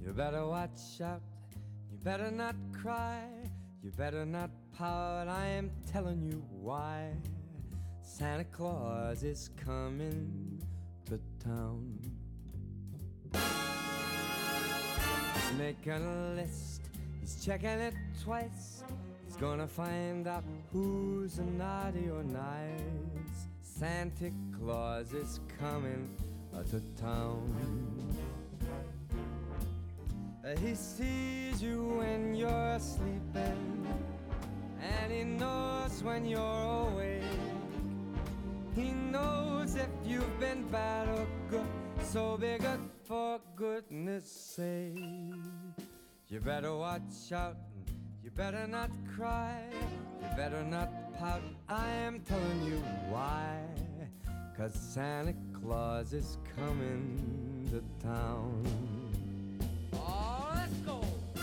You better watch out, you better not cry, you better not pout, I am telling you why. Santa Claus is coming to town. He's making a list, he's checking it twice. He's gonna find out who's naughty or nice. Santa Claus is coming to town. He sees you when you're sleeping, and he knows when you're awake. He knows if you've been bad or good, so be good for goodness sake. You better watch out, you better not cry, you better not pout, I am telling you why. 'Cause Santa Claus is coming to town. Oh, let's go!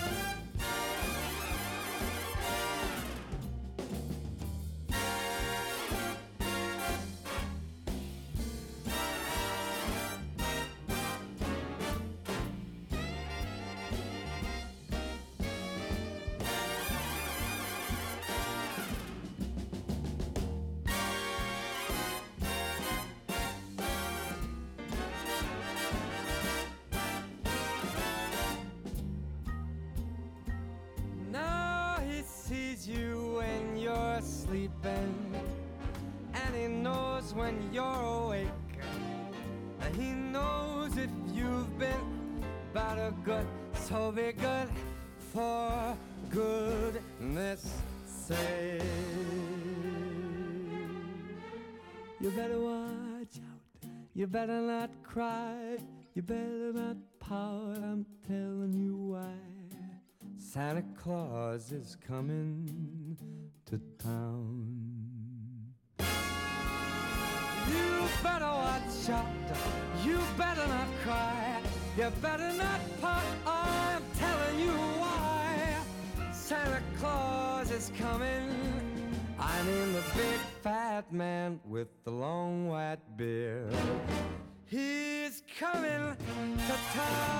You when you're sleeping, and he knows when you're awake. He knows if you've been bad or good, so be good for goodness sake. You better watch out, you better not cry, you better not pout, I'm telling you why. Santa Claus is coming to town. You better watch out, you better not cry, you better not pout, I'm telling you why. Santa Claus is coming, I mean the big fat man with the long white beard. He's coming to town.